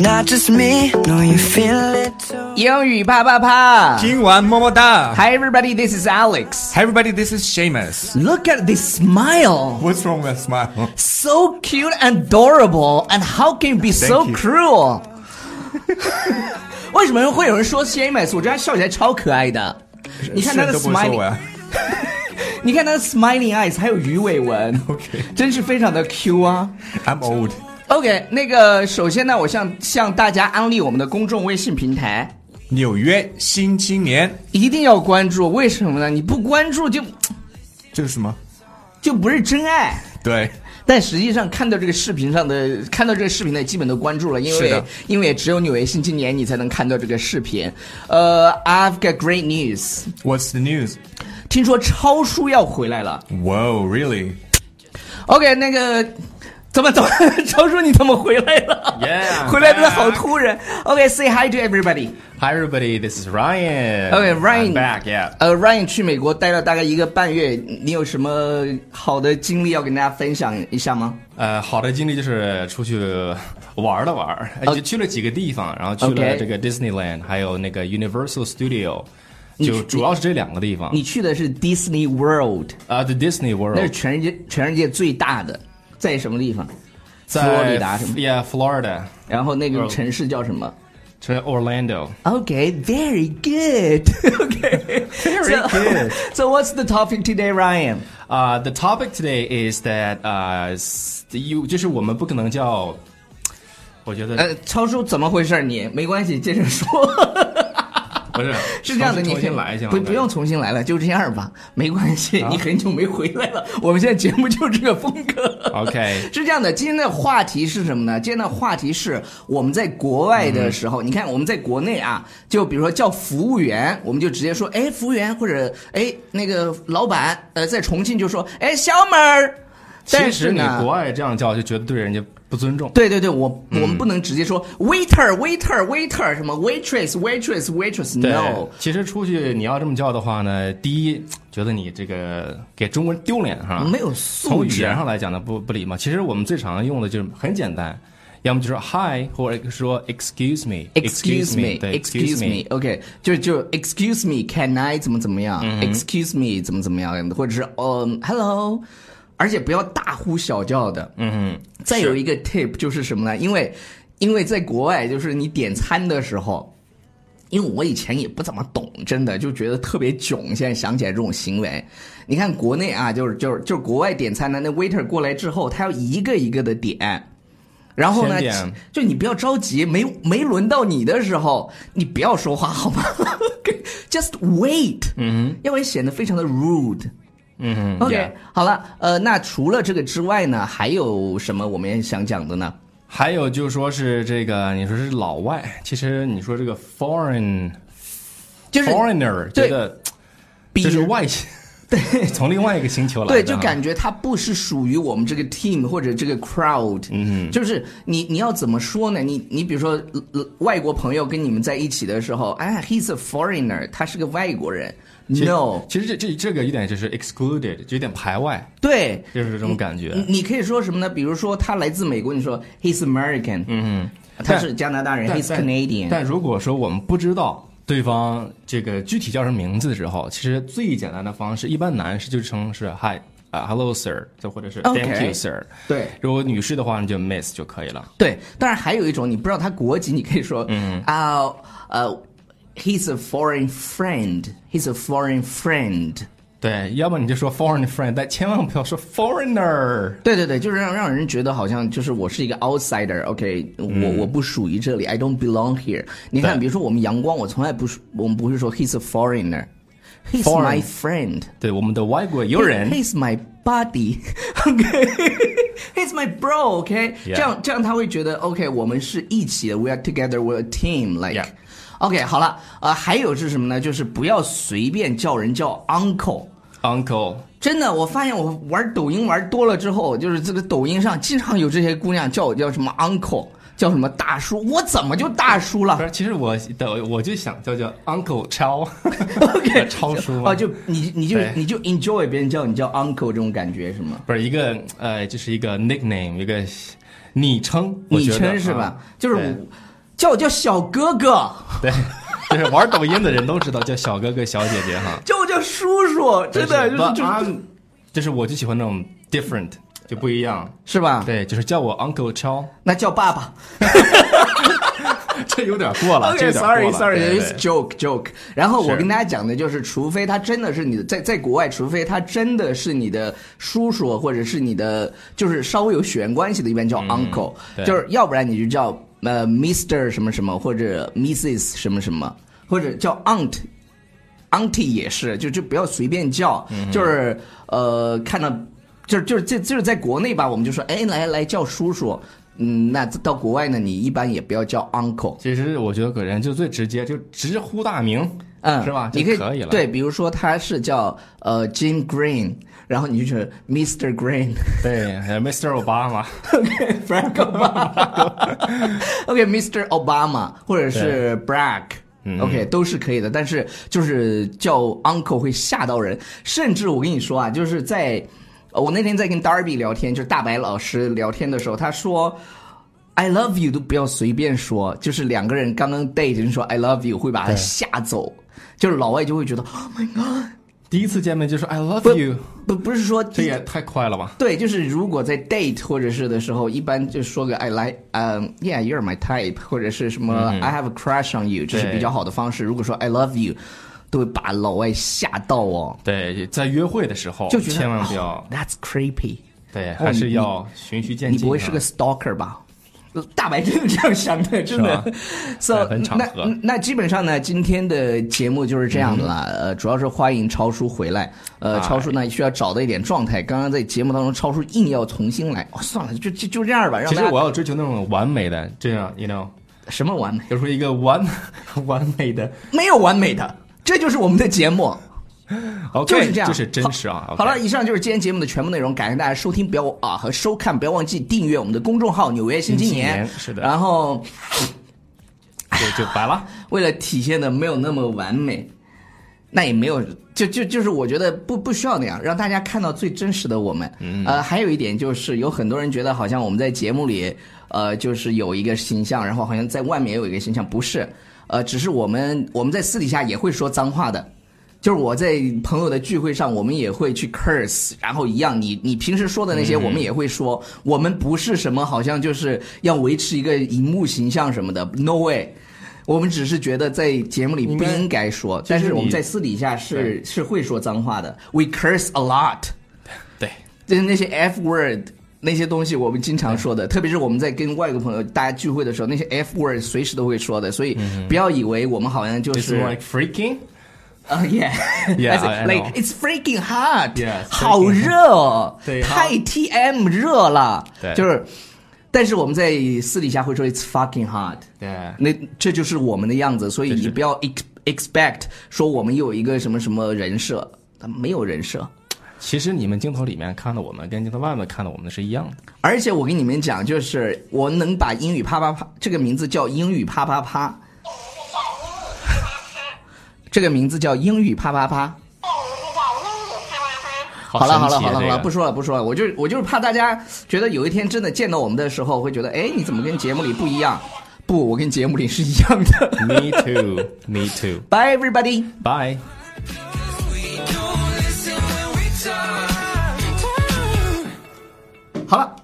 not just me, no you feel it too. 英语啪啪啪， 听完么么哒。 Hi everybody, this is Alex. Hi everybody, this is Seamus. Look at this smile. What's wrong with smile? So cute and adorable, and how can you be so Thank you. cruel? 为什么会有人说 Seamus？ 我觉得他笑起来超可爱的。你看他的是都不说 smiling， 我呀。 你看他的 smiling eyes， 还有鱼尾纹 OK 真是非常的 Q 啊。 I'm old. OK， 那个首先呢，我向大家安利我们的公众微信平台， 纽约新青年， 一定要关注。为什么呢？你不关注这个什么？ 就不是真爱。 对， 但实际上看到这个视频的基本都关注了， 是的因为只有纽约新青年你才能看到这个视频。I've got great news， What's the news? 听说超叔要回来了。 Whoa, really? OK， 那个怎么超叔你怎么回来了 Yeah, 回来真的好突然。OK，say hi to everybody。 Hi everybody, this is Ryan. Okay, Ryan. I'm back, yeah. Ryan 去美国待了大概1个半月，你有什么好的经历要跟大家分享一下吗？ 好的经历就是出去玩了玩，就去了几个地方，然后去了这个 Disneyland， 还有那个 Universal Studio， 就主要是这2个地方。 你去的是 Disney World， The Disney 那 World， 是全世界最大的，在什么地方？ 在佛罗里达什么？ Yeah, Florida， 然后那个城市叫什么？ 是 Orlando。 Okay, very good. Okay, Very good. So what's the topic today, Ryan? The topic today is that 就是我们不可能叫，我觉得超叔怎么回事？你没关系，接着说。 不是是这样的，你重新来一下， 不用重新来了，就这样吧，没关系。你很久没回来了，我们现在节目就是这个风格。 OK， 是这样的，今天的话题是什么呢？今天的话题是我们在国外的时候，你看我们在国内啊，就比如说叫服务员，我们就直接说，哎，服务员，或者哎那个老板，在重庆就说，哎，小妹儿。但其实你是呢， 国外这样叫就觉得对人家不尊重。 对，我们不能直接说 waiter 什么 waitress no。 其实出去你要这么叫的话呢，第一觉得你这个给中国人丢脸哈， 没有素质。 从语言上来讲呢不礼貌。其实我们最常用的就是很简单，要么就说 hi 或者说 excuse me， 对 excuse me，OK， 就 excuse me，can I 怎么样，excuse me 怎么样，或者是hello。而且不要大呼小叫的。再有一个 tip 就是什么呢？因为在国外，就是你点餐的时候，因为我以前也不怎么懂，真的就觉得特别囧。现在想起来这种行为，你看国内啊，就是国外点餐呢，那 waiter 过来之后，他要一个一个的点。然后呢，就你不要着急，没轮到你的时候，你不要说话好吗？Just wait， 要不然显得非常的 rude。OK， yeah. 好了，那除了这个之外呢，还有什么我们想讲的呢？ 还有就说是这个，你说是老外，其实你说这个 foreigner， 觉得就是外星，对，从另外一个星球来的， 对，就感觉他不是属于我们这个 team 或者这个 crowd，就是你要怎么说呢？你比如说外国朋友跟你们在一起的时候，哎 ，he's a foreigner， 他是个外国人。No， 其实这个有点就是 excluded， 就有点排外， 对， 就是这种感觉。 你可以说什么呢？比如说他来自美国，你说 he's American， 他是加拿大人 ，he's Canadian。 但如果说我们不知道对方这个具体叫什么名字的时候，其实最简单的方式，一般男士就称是 hi。hello sir， 或者是 thank you sir。 对， 如果女士的话，你就 miss 就可以了。 对，当然还有一种，你不知道他国籍，你可以说he's a foreign friend. He's a foreign friend. 对，要不你就说 foreign friend， 但千万不要说 foreigner。 对，就是让人觉得好像就是我是一个 outsider。OK， 我不属于这里 ，I don't belong here。你看，比如说我们阳光，我们不是说 he's a foreigner。He's my friend。 对，我们的外国友人。 He's my buddy。OK，He's my bro。OK， 这样他会觉得 OK， 我们是一起的 ，We are together. We're a team. Like。OK， 好了，还有是什么呢？就是不要随便叫人叫 uncle。真的，我发现我玩抖音玩多了之后，就是这个抖音上经常有这些姑娘叫我叫什么 uncle， 叫什么大叔，我怎么就大叔了？ 不是，其实我就想叫 uncle 超 ，OK 超叔就你就 enjoy 别人叫你叫 uncle 这种感觉是吗？ 不是一个就是一个 nickname， 一个昵称， 昵称是吧？就是叫我叫小哥哥， 对，就是玩抖音的人都知道叫小哥哥小姐姐哈， 叫我叫叔叔，真的就是我就喜欢那种 different 就不一样， 是吧？ 对，就是叫我 Uncle Chow， 那叫爸爸。 这有点过了。 Okay, sorry, 对 it's joke. 然后我跟大家讲的就是，除非他真的是你的，在国外，除非他真的是你的叔叔，或者是你的就是稍微有血缘关系的，一般叫 uncle，就是要不然你就叫Mr 什么什么，或者 Mrs 什么什么，或者叫 auntie 也是，就不要随便叫，就是看到就是在国内吧，我们就说哎来叫叔叔。那到国外呢，你一般也不要叫 uncle。 其实我觉得个人就最直接，就直呼大名，是吧？ 你可以了。 对，比如说他是叫Jim Green， 然后你就觉得 Mr. Green， 对，Mr. Obama，OK，Frank Obama，OK，Mr. Obama， 或者是 Barack。OK， 都是可以的，但是就是叫 uncle 会吓到人，甚至我跟你说啊，就是我那天在跟 Darby 聊天，就是大白老师聊天的时候，他说 I love you 都不要随便说，就是两个人刚刚 date 就说 I love you 会把他吓走，就是老外就会觉得 Oh my God， 第一次见面就说 I love you， 不是说这也太快了吧？ 对，就是如果在 date 或者是的时候，一般就说个 I like yeah you're my type， 或者是什么I have a crush on you， 这是比较好的方式。如果说 I love you，都会把老外吓到哦。 对，在约会的时候就觉得千万不要 That's creepy。 对，还是要循序渐进。 你不会是个 stalker 吧？大白真的这样想的，真的。So 那基本上呢，今天的节目就是这样的啦。主要是欢迎超叔回来。超叔呢需要找到一点状态。刚刚在节目当中，超叔硬要重新来。算了，就这样吧。 其实我要追求那种完美的，这样 you know 什么完美？ 就说一个完美的， 没有完美的。这就是我们的节目， okay， 就是这样， 这是真实啊。 好了，以上就是今天节目的全部内容，感谢大家收听，和收看，不要忘记订阅我们的公众号《纽约新青年》。 是的， 然后就白了。 为了体现的没有那么完美，那也没有，就是我觉得不需要那样，让大家看到最真实的我们。还有一点就是有很多人觉得好像我们在节目里就是有一个形象，然后好像在外面也有一个形象，不是。只是我们在私底下也会说脏话的，就是我在朋友的聚会上，我们也会去 curse， 然后一样，你平时说的那些我们也会说，我们不是什么好像就是要维持一个荧幕形象什么的 ，no way， 我们只是觉得在节目里不应该说，但是我们在私底下是会说脏话的 ，we curse a lot， 对， 就是那些 F word。那些东西我们经常说的，特别是我们在跟外国朋友大家聚会的时候，那些 F word 随时都会说的，所以不要以为我们好像就是 It's like freaking， yeah, like it's freaking hot， yeah， 好热哦， 对， 太 TM 热了， 对， 就是，但是我们在私底下会说 it's fucking hot， 对， 那这就是我们的样子，所以你不要 expect 说我们有一个什么什么人设，没有人设。 其实你们镜头里面看到我们跟镜头外面看到我们是一样的， 而且我跟你们讲，就是我能把英语啪啪啪这个名字叫英语啪啪啪，这个名字叫英语啪啪啪。好了，不说了，我就是怕大家觉得有一天真的见到我们的时候会觉得，哎，你怎么跟节目里不一样？不，我跟节目里是一样的。 Me too. Bye everybody. Bye. 好了。